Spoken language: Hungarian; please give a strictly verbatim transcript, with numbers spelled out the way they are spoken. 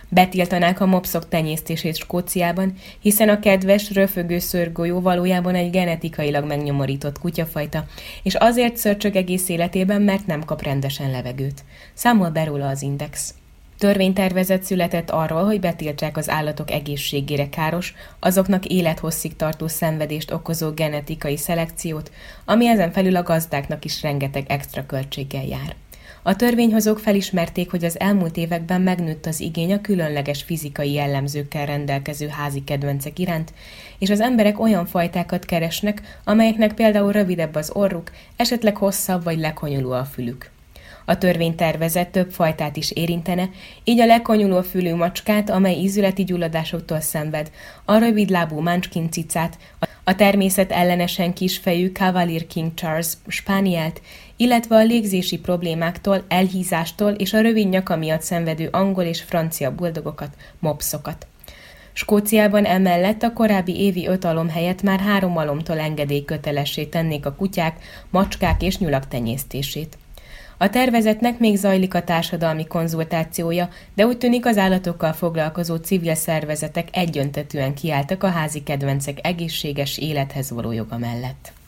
Betiltanák a mopszok tenyésztését Skóciában, hiszen a kedves, röfögő szőrgolyó valójában egy genetikailag megnyomorított kutyafajta, és azért szörcsög egész életében, mert nem kap rendesen levegőt. Számol be róla az Index. Törvénytervezet született arról, hogy betiltsák az állatok egészségére káros, azoknak élethosszig tartó szenvedést okozó genetikai szelekciót, ami ezen felül a gazdáknak is rengeteg extra költséggel jár. A törvényhozók felismerték, hogy az elmúlt években megnőtt az igény a különleges fizikai jellemzőkkel rendelkező házi kedvencek iránt, és az emberek olyan fajtákat keresnek, amelyeknek például rövidebb az orruk, esetleg hosszabb vagy lekonyuló a fülük. A törvénytervezet több fajtát is érintene, így a lekonyuló fülű macskát, amely ízületi gyulladásoktól szenved, a rövidlábú Munchkin cicát, a természet ellenesen kisfejű Cavalier King Charles spánielt, illetve a légzési problémáktól, elhízástól és a rövid nyaka miatt szenvedő angol és francia bulldogokat, mopszokat. Skóciában emellett a korábbi évi öt alom helyett már három alomtól engedélykötelessé tennék a kutyák, macskák és nyulak tenyésztését. A tervezetnek még zajlik a társadalmi konzultációja, de úgy tűnik az állatokkal foglalkozó civil szervezetek egyöntetűen kiálltak a házi kedvencek egészséges élethez való joga mellett.